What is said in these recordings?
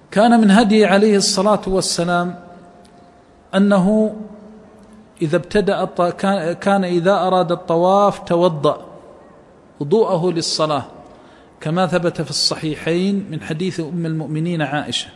كان من هدي عليه الصلاة والسلام أنه كان إذا أراد الطواف توضأ وضوءه للصلاة، كما ثبت في الصحيحين من حديث أم المؤمنين عائشة.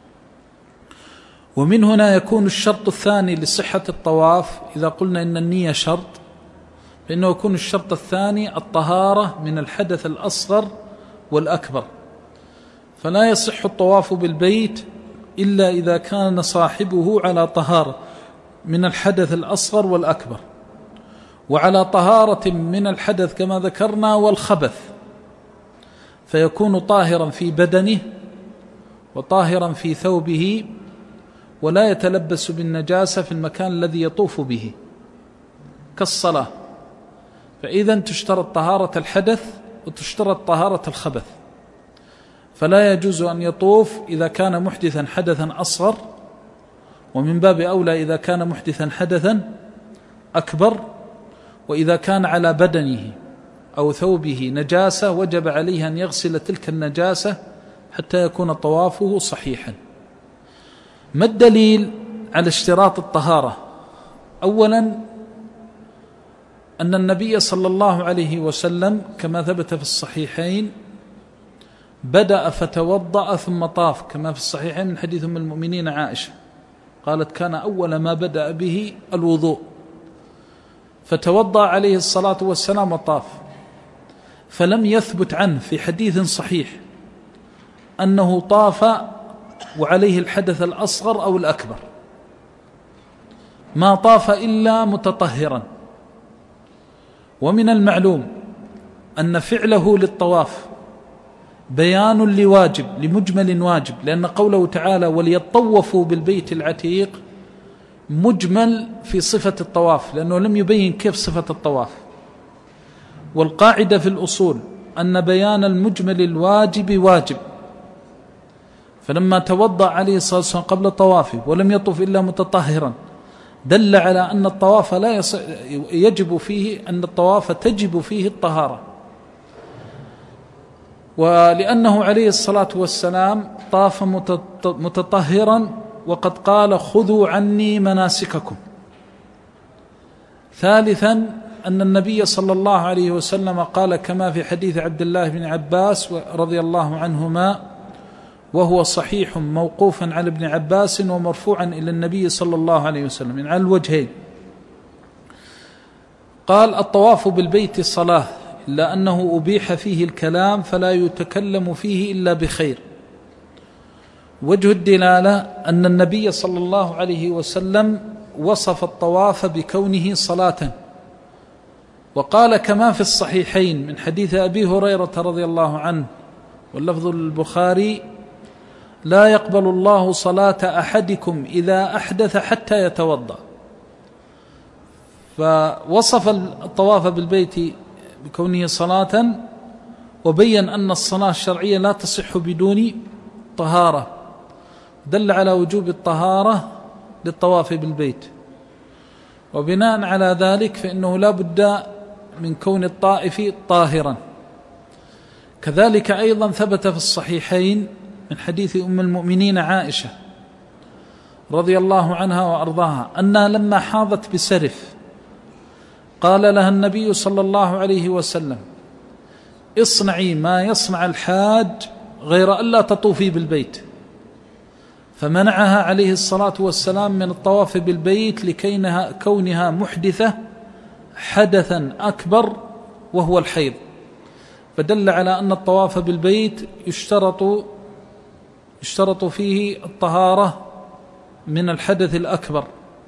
ومن هنا يكون الشرط الثاني لصحة الطواف، إذا قلنا إن النية شرط، فإنه يكون الشرط الثاني الطهارة من الحدث الأصغر والأكبر. فلا يصح الطواف بالبيت إلا إذا كان صاحبه على طهارة من الحدث الأصغر والأكبر، وعلى طهارة من الحدث كما ذكرنا والخبث، فيكون طاهرا في بدنه وطاهرا في ثوبه، ولا يتلبس بالنجاسة في المكان الذي يطوف به كالصلاة. فإذا تشترط طهارة الحدث وتشترط طهارة الخبث، فلا يجوز أن يطوف إذا كان محدثا حدثا أصغر، ومن باب أولى إذا كان محدثا حدثا أكبر. وإذا كان على بدنه أو ثوبه نجاسة وجب عليه أن يغسل تلك النجاسة حتى يكون طوافه صحيحا. ما الدليل على اشتراط الطهارة؟ أولا أن النبي صلى الله عليه وسلم كما ثبت في الصحيحين بدأ فتوضأ ثم طاف، كما في الصحيحين من حديث أم المؤمنين عائشة قالت كان أول ما بدأ به الوضوء، فتوضأ عليه الصلاة والسلام وطاف. فلم يثبت عنه في حديث صحيح أنه طاف وعليه الحدث الأصغر أو الأكبر، ما طاف إلا متطهرا. ومن المعلوم أن فعله للطواف بيان لواجب، لمجمل واجب، لأن قوله تعالى وليطوفوا بالبيت العتيق مجمل في صفة الطواف، لأنه لم يبين كيف صفة الطواف. والقاعدة في الأصول أن بيان المجمل الواجب واجب، فلما توضأ عليه الصلاة والسلام قبل طوافه ولم يطف إلا متطهرا دل على أن الطواف يجب فيه، أن الطواف تجب فيه الطهارة. ولأنه عليه الصلاة والسلام طاف متطهرا، وقد قال خذوا عني مناسككم. ثالثا أن النبي صلى الله عليه وسلم قال كما في حديث عبد الله بن عباس رضي الله عنهما، وهو صحيح موقوفا على ابن عباس ومرفوعا إلى النبي صلى الله عليه وسلم من على الوجهين، قال الطواف بالبيت صلاة، إلا أنه أبيح فيه الكلام فلا يتكلم فيه إلا بخير. وجه الدلالة أن النبي صلى الله عليه وسلم وصف الطواف بكونه صلاة، وقال كما في الصحيحين من حديث أبي هريرة رضي الله عنه واللفظ البخاري لا يقبل الله صلاة أحدكم إذا أحدث حتى يتوضأ. فوصف الطواف بالبيت بكونه صلاة، وبين أن الصلاة الشرعية لا تصح بدون طهارة، دل على وجوب الطهارة للطواف بالبيت. وبناء على ذلك فإنه لا بد من كون الطائف طاهرا. كذلك أيضا ثبت في الصحيحين من حديث أم المؤمنين عائشة رضي الله عنها وأرضاها أنها لما حاضت بسرف قال لها النبي صلى الله عليه وسلم اصنعي ما يصنع الحاج غير ألا تطوفي بالبيت، فمنعها عليه الصلاة والسلام من الطواف بالبيت لكونها محدثة حدثا أكبر وهو الحيض. فدل على أن الطواف بالبيت يشترط فيه الطهارة من الحدث الأكبر.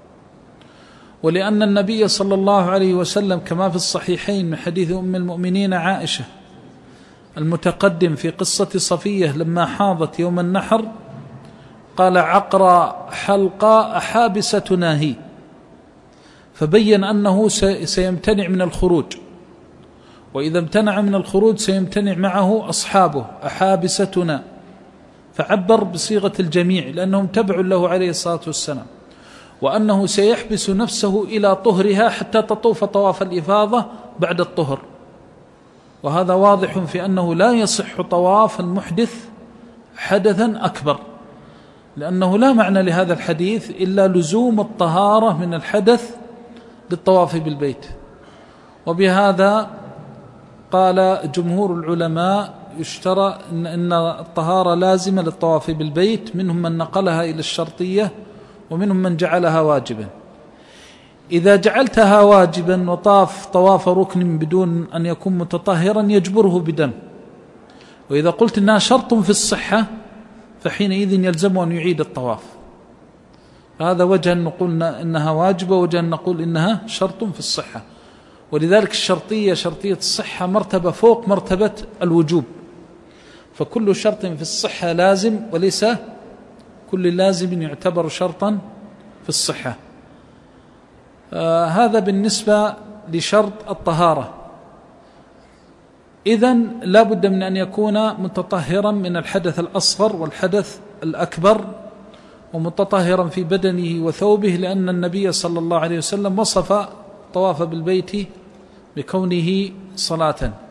ولأن النبي صلى الله عليه وسلم كما في الصحيحين من حديث أم المؤمنين عائشة المتقدم في قصة صفية لما حاضت يوم النحر قال عقرى حلقى أحابس تناهي، فبين أنه سيمتنع من الخروج، وإذا امتنع من الخروج سيمتنع معه أصحابه أحابستنا، فعبر بصيغة الجميع لأنهم تبع له عليه الصلاة والسلام، وأنه سيحبس نفسه إلى طهرها حتى تطوف طواف الإفاضة بعد الطهر. وهذا واضح في أنه لا يصح طواف المحدث حدثا أكبر، لأنه لا معنى لهذا الحديث إلا لزوم الطهارة من الحدث للطواف بالبيت. وبهذا قال جمهور العلماء يشترى أن الطهارة لازمة للطواف بالبيت، منهم من نقلها إلى الشرطية ومنهم من جعلها واجبا. إذا جعلتها واجبا وطاف طواف ركن بدون أن يكون متطهرا يجبره بدم، وإذا قلت إنها شرط في الصحة فحينئذ يلزمه أن يعيد الطواف. هذا وجه أن نقول إنها واجبة، ووجه أن نقول إنها شرط في الصحة. ولذلك الشرطية شرطية الصحة مرتبة فوق مرتبة الوجوب، فكل شرط في الصحة لازم، وليس كل لازم يعتبر شرطا في الصحة. هذا بالنسبة لشرط الطهارة. إذن لا بد من أن يكون متطهرا من الحدث الأصغر والحدث الأكبر، ومتطهرا في بدنه وثوبه، لأن النبي صلى الله عليه وسلم وصف طواف بالبيت بكونه صلاة.